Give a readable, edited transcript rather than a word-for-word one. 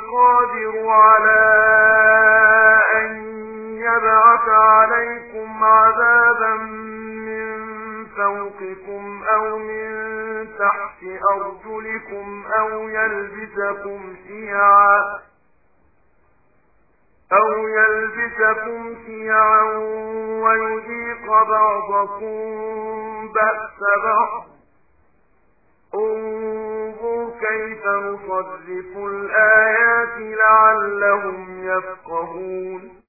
القادر على أن يبعث عليكم عذابا من فوقكم أو من تحت أرجلكم أو يلبسكم شيعا ويذيق بعضكم بأس بعض. انظر كيف نصرف الآيات لعلهم يفقهون.